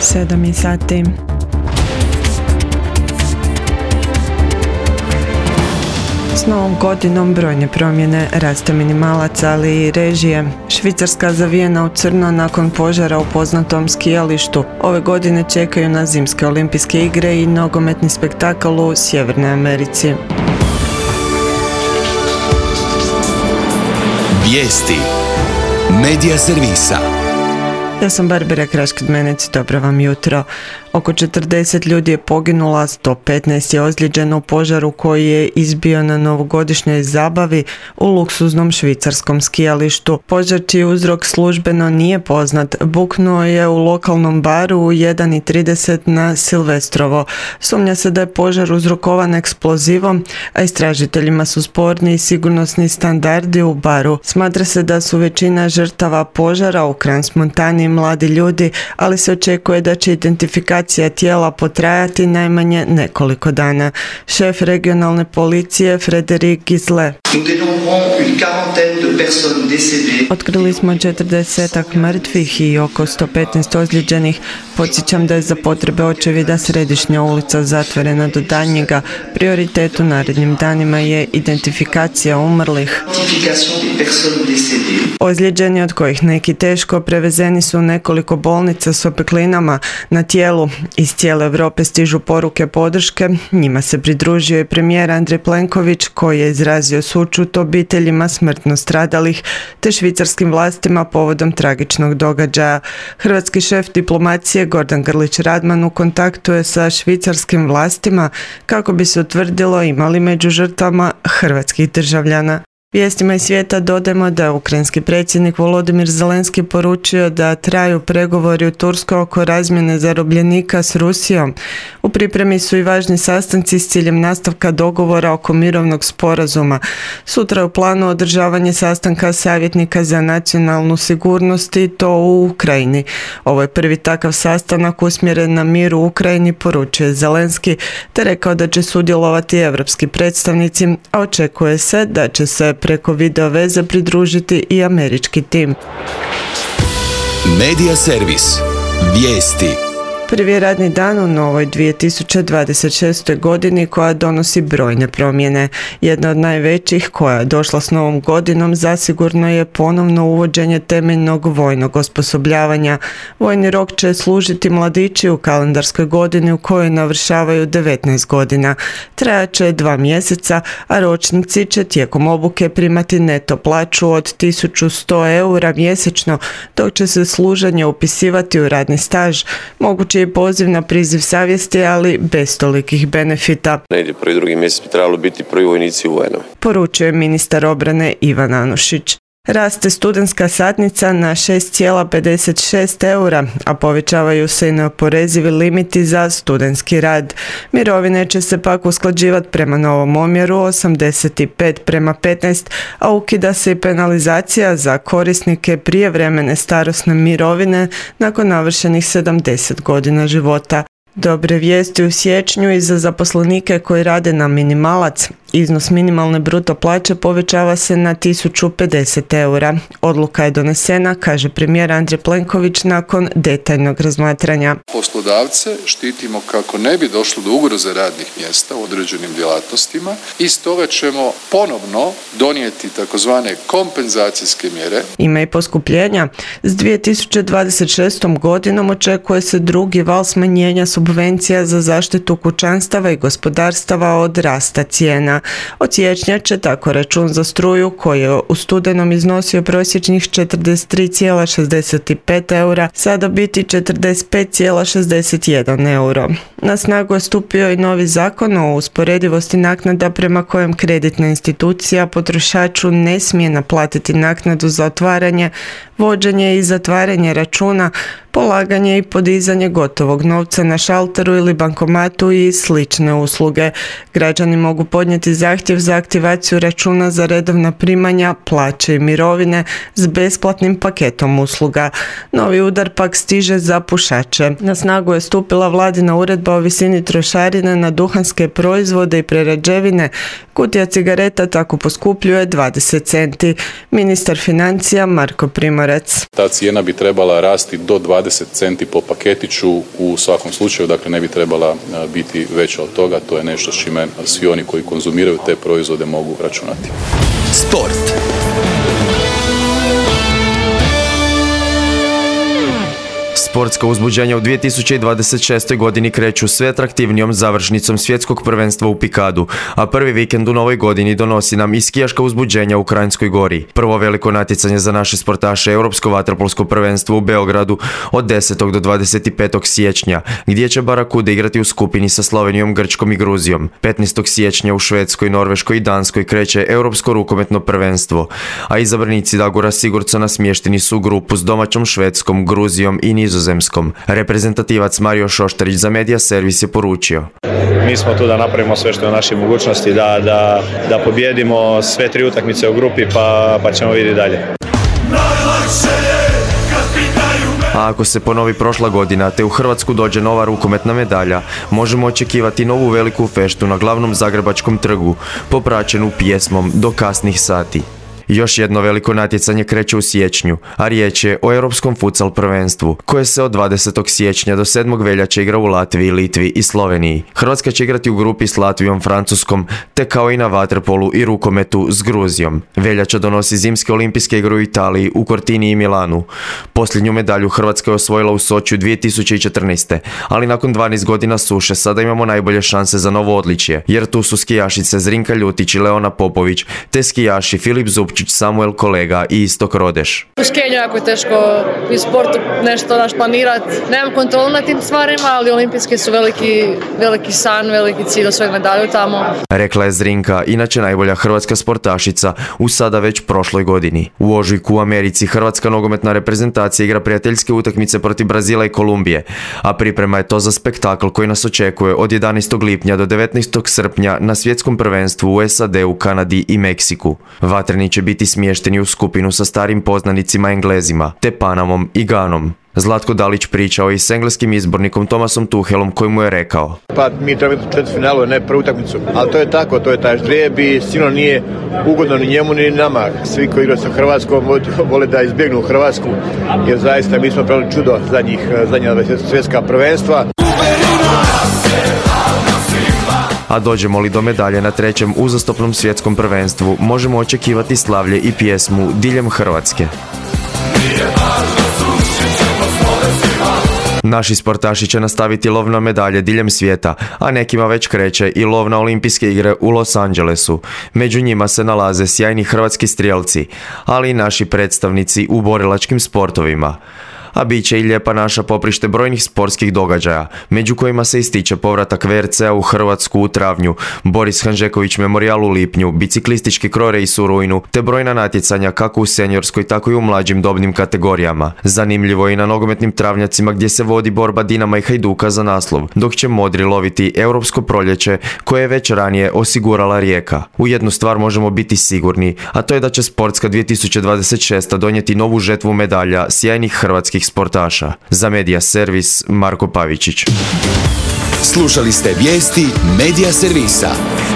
7 sati. S novom godinom brojne promjene, raste minimalac, ali i režije. Švicarska zavijena u crno nakon požara u poznatom skijalištu. Ove godine čekaju na zimske olimpijske igre i nogometni spektakl u Sjevernoj Americi. Vijesti Medija servisa. Ja sam Barbara Kraškid-Menec, dobro vam jutro. Oko 40 ljudi je poginulo, 115 je ozlijeđeno u požaru koji je izbio na novogodišnjoj zabavi u luksuznom švicarskom skijalištu. Požar čiji uzrok službeno nije poznat, buknuo je u lokalnom baru u 1:30 na Silvestrovo. Sumnja se da je požar uzrokovan eksplozivom, a istražiteljima su sporni i sigurnosni standardi u baru. Smatra se da su većina žrtava požara u Crans-Montani mladi ljudi, ali se očekuje da će identifikacija tijela potrajati najmanje nekoliko dana. Šef regionalne policije Frédéric Gislet. Otkrili smo 40 mrtvih i oko 115 ozlijeđenih. Podsjećam da je za potrebe očevida središnja ulica zatvorena do daljnjega. Prioritet u narednim danima je identifikacija umrlih. Ozlijeđeni, od kojih neki teško, prevezeni su u nekoliko bolnica s opeklinama na tijelu. Iz cijele Europe stižu poruke podrške. Njima se pridružio i premijer Andrej Plenković, koji je izrazio sućut obiteljima smrtno stradalih te švicarskim vlastima povodom tragičnog događaja. Hrvatski šef diplomacije Gordan Grlić Radman u kontaktu je sa švicarskim vlastima kako bi se utvrdilo ima li među žrtvama hrvatskih državljana. Vijestima iz svijeta dodajemo da je ukrajinski predsjednik Volodimir Zelenski poručio da traju pregovori u Turskoj oko razmjene zarobljenika s Rusijom. U pripremi su i važni sastanci s ciljem nastavka dogovora oko mirovnog sporazuma. Sutra je u planu održavanje sastanka savjetnika za nacionalnu sigurnost i to u Ukrajini. Ovo je prvi takav sastanak usmjeren na mir u Ukrajini, poručuje Zelenski, te rekao da će sudjelovati evropski predstavnici, a očekuje se da će se preko video veze pridružiti i američki tim. Medija servis. Vijesti. Prvi radni dan u novoj 2026. godini koja donosi brojne promjene. Jedna od najvećih koja je došla s novom godinom zasigurno je ponovno uvođenje temeljnog vojnog osposobljavanja. Vojni rok će služiti mladići u kalendarskoj godini u kojoj navršavaju 19 godina. Trajat će 2 mjeseca, a ročnici će tijekom obuke primati neto plaću od 1100 eura mjesečno, dok će se služenje upisivati u radni staž. Moguće je poziv na priziv savjesti, ali bez tolikih benefita. Negdje prvi, drugi mjesec bi trebalo biti prvi vojnici u UN-u. Poručuje ministar obrane Ivan Anušić. Raste studentska satnica na 6,56 eura, a povećavaju se i neoporezivi limiti za studentski rad. Mirovine će se pak usklađivati prema novom omjeru 85:15, a ukida se i penalizacija za korisnike prijevremene starosne mirovine nakon navršenih 70 godina života. Dobre vijesti u siječnju i za zaposlenike koji rade na minimalac. Iznos minimalne bruto plaće povećava se na 1050 eura. Odluka je donesena, kaže premijer Andrej Plenković nakon detaljnog razmatranja. Poslodavce štitimo kako ne bi došlo do ugroze radnih mjesta u određenim djelatnostima i stoga ćemo ponovno donijeti takozvane kompenzacijske mjere. Ima i poskupljenja. S 2026. godinom očekuje se drugi val smanjenja subvencija za zaštitu kućanstava i gospodarstava od rasta cijena. Od siječnja će tako račun za struju, koji je u studenom iznosio prosječnih 43,65 eura, sada biti 45,61 euro. Na snagu je stupio i novi zakon o usporedivosti naknada prema kojem kreditna institucija potrošaču ne smije naplatiti naknadu za otvaranje, vođenje i zatvaranje računa, polaganje i podizanje gotovog novca na šalteru ili bankomatu i slične usluge. Građani mogu podnijeti zahtjev za aktivaciju računa za redovna primanja, plaće i mirovine s besplatnim paketom usluga. Novi udar pak stiže za pušače. Na snagu je stupila vladina uredba o visini trošarine na duhanske proizvode i prerađevine. Kutija cigareta tako poskupljuje 20 centi. Ministar financija Marko Primorac. Ta cijena bi trebala rasti do 20 20 centi po paketiću u svakom slučaju, dakle ne bi trebala biti veća od toga. To je nešto s čime svi oni koji konzumiraju te proizvode mogu računati. Sport. Sportska uzbuđenja u 2026. godini kreću sve atraktivnijom završnicom svjetskog prvenstva u Pikadu, a prvi vikend u novoj godini donosi nam i skijaška uzbuđenja u Kranjskoj Gori. Prvo veliko natjecanje za naše sportaše je Europsko vaterpolsko prvenstvo u Beogradu od 10. do 25. siječnja, gdje će Barakuda igrati u skupini sa Slovenijom, Grčkom i Gruzijom. 15. siječnja u Švedskoj, Norveškoj i Danskoj kreće Europsko rukometno prvenstvo, a izabranici Dagora Sigurdsona smješteni su u grupu s domaćom Švedskom, Gruzijom i Nizozemskom. Reprezentativac Mario Šoštarić za Medija Servis je poručio: Mi smo tu da napravimo sve što je u našoj mogućnosti, da pobjedimo sve 3 utakmice u grupi, pa ćemo vidjeti dalje. A ako se ponovi prošla godina te u Hrvatsku dođe nova rukometna medalja, možemo očekivati novu veliku feštu na glavnom zagrebačkom trgu, popraćenu pjesmom do kasnih sati. Još jedno veliko natjecanje kreće u siječnju, a riječ je o Europskom futsal prvenstvu, koje se od 20. siječnja do 7. veljače igra u Latviji, Litvi i Sloveniji. Hrvatska će igrati u grupi s Latvijom, Francuskom, te kao i na vaterpolu i rukometu s Gruzijom. Veljača donosi zimske olimpijske igre u Italiji, u Cortini i Milanu. Posljednju medalju Hrvatska je osvojila u Sočiju 2014. Ali nakon 12 godina suše sada imamo najbolje šanse za novo odličje, jer tu su skijašice Zrinka Ljutić i Leona Popović, te skijaši Filip Zupčić, Samuel Kolega i Istok Rodeš. U skijenju jako je teško i sportu nešto planirati. Nemam kontrolu na tim stvarima, ali olimpijske su veliki san, veliki cilj, osvojiti medalju tamo. Rekla je Zrinka, inače najbolja hrvatska sportašica u sada već prošloj godini. U ožujku u Americi hrvatska nogometna reprezentacija igra prijateljske utakmice protiv Brazila i Kolumbije, a priprema je to za spektakl koji nas očekuje od 11. lipnja do 19. srpnja na svjetskom prvenstvu u SAD-u, Kanadi i Meksiku. Vatreni će biti smješteni u skupinu sa starim poznanicima Englezima, te Panamom i Ganom. Zlatko Dalić pričao i s engleskim izbornikom Thomasom Tuchelom, koji mu je rekao: Pa mi treba biti u četvrtfinalu, ne prvu utakmicu. Ali to je tako, to je taj ždrijeb i sigurno nije ugodno ni njemu ni nama. Svi koji igraju sa Hrvatskom vole da izbjegnu Hrvatsku, jer zaista mi smo pravili čudo zadnja svjetska prvenstva. A dođemo li do medalje na 3. uzastopnom svjetskom prvenstvu, možemo očekivati slavlje i pjesmu diljem Hrvatske. Naši sportaši će nastaviti lov na medalje diljem svijeta, a nekima već kreće i lov na olimpijske igre u Los Angelesu. Među njima se nalaze sjajni hrvatski strijelci, ali i naši predstavnici u borilačkim sportovima. A bit će i lijepa naša poprište brojnih sportskih događaja, među kojima se ističe povratak VRC-a u Hrvatsku u travnju, Boris Hanžeković Memorial u lipnju, biciklistički krorejs u rujnu, te brojna natjecanja kako u seniorskoj, tako i u mlađim dobnim kategorijama. Zanimljivo je i na nogometnim travnjacima gdje se vodi borba Dinama i Hajduka za naslov, dok će modri loviti Europsko proljeće koje je već ranije osigurala Rijeka. U jednu stvar možemo biti sigurni, a to je da će sportska 2026. donijeti novu žetvu medalja sjajnih hrvatskih sportaša. Za Medija Servis, Marko Pavičić. Slušali ste vijesti Medija Servisa.